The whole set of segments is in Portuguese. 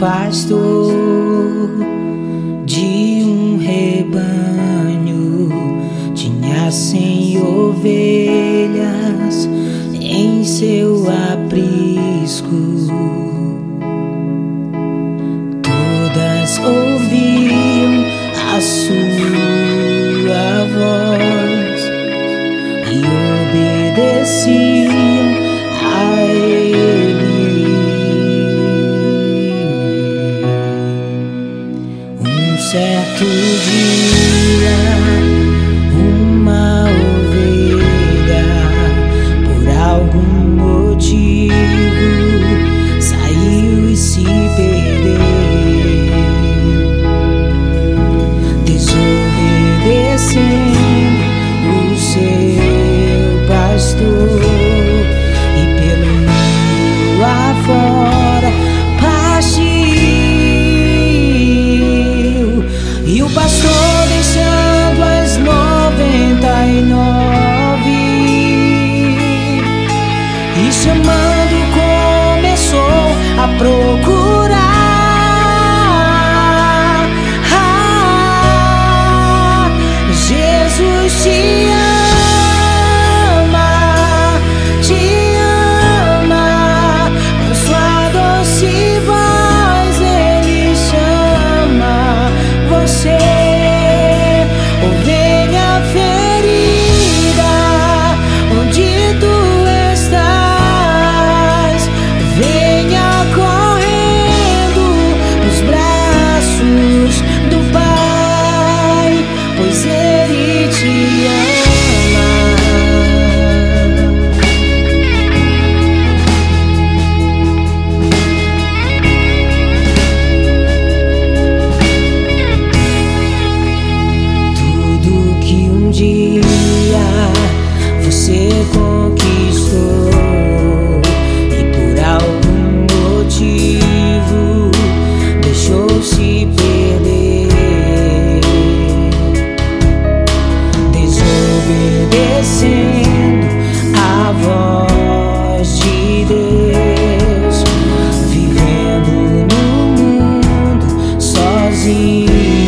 pastor de um rebanho, tinha 100 ovelhas em seu aprisco. Todas ouviam a sua voz e obedeciam a ele. Um certo dia, uma ovelha, por algum motivo, saiu e se perdeu, desobedecendo o seu pastor, e pelo mundo afora partiu. E o pastor, deixando as 99 e chamando, começou a procurar. Jesus te ama, com sua doce voz ele chama você, ovelha ferida, onde tu estás, venha correndo nos braços do Pai, pois ele te ama. Tudo que um dia você conquistou e por algum motivo deixou-se perder, desobedecendo a voz de Deus, vivendo no mundo sozinho.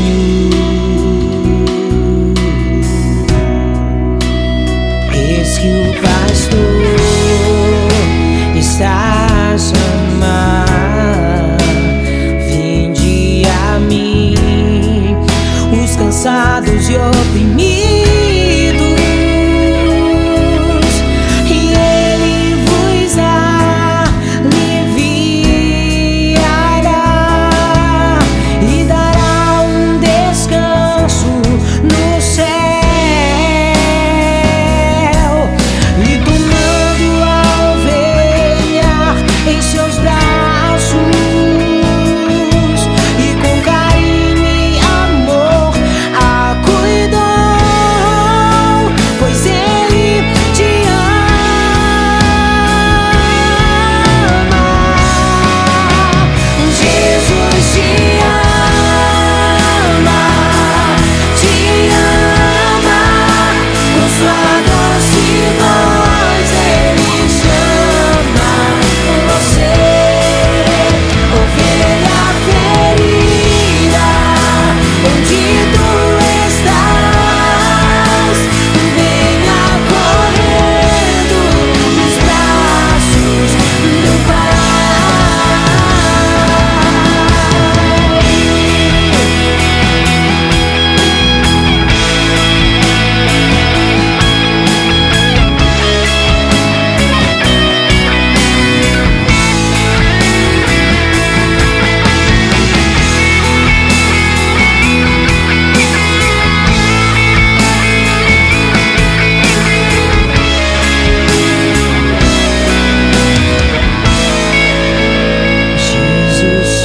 Eis que o pastor está a chamar: vinde a mim, os cansados e oprimidos, e ele vos aliviará e dará um descanso no céu. E tomando a ovelha em seus braços e com carinho e amor a cuidou, pois ele te ama. Jesus te ama, com sua doce voz ele chama você, ovelha ferida, onde tu estás, venha correndo nos braços do Pai. Jesus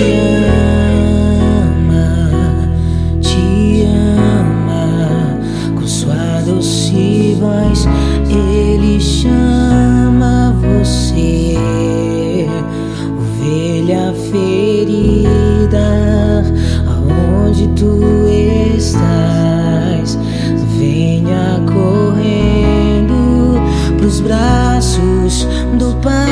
te ama, com sua doce voz ele chama você, ovelha ferida, aonde tu estás, venha correndo pros braços do Pai.